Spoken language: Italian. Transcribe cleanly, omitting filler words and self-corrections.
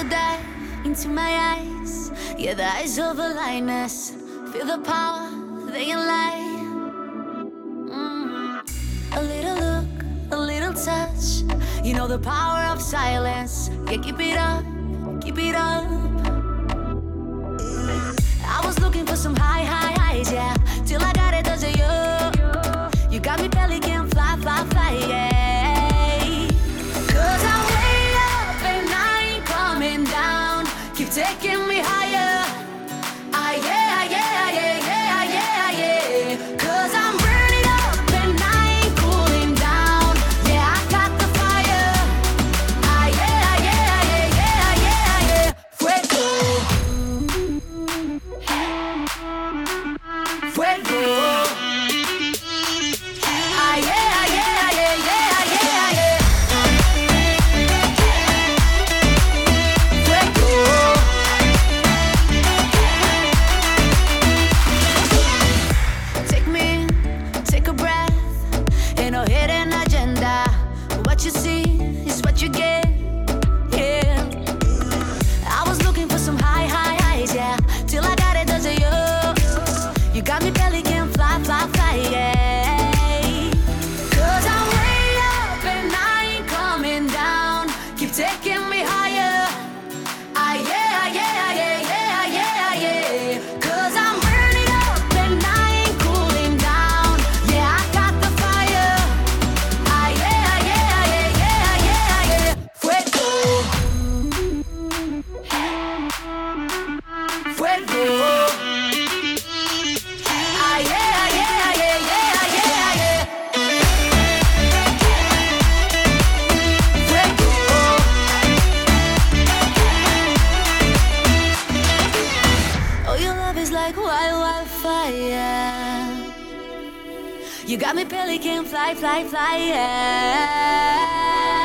dive into my eyes. Yeah, the eyes of a lioness. Feel the power, they can lie. A little look, a little touch. You know the power of silence. Yeah, keep it up, keep it up. I was looking for some high highs, yeah. Till I got it, does it you? You got me belly can fly, fly, fly, yeah. 'Cause I'm way up and I ain't coming down. Keep taking me higher. Ah, yeah, yeah, yeah, yeah, yeah, yeah. 'Cause I'm burning up and I ain't cooling down. Yeah, I got the fire. Ah, yeah, yeah, yeah, yeah, yeah, yeah. Fuego. Fuego. Ah, yeah, yeah, yeah, yeah, yeah, yeah. Fuego. Take me in, take a breath. Ain't no hidden agenda. What you see is what you get. Yeah. I was looking for some high highs, yeah. Till I got it, does it you? You got me belly can fly, fly, fly, yeah. 'Cause I'm way up and I ain't coming down. Keep taking me higher. Ah, yeah, yeah, yeah, yeah, yeah, yeah. 'Cause I'm burning up and I ain't cooling down. Yeah, I got the fire. Ah, yeah, yeah, yeah, yeah, yeah, yeah. Fuego. Fuego. Ah, yeah, yeah, yeah, yeah, yeah, yeah. Fuego. Oh, your love is like wildfire. You got me belly can fly, fly, fly, yeah.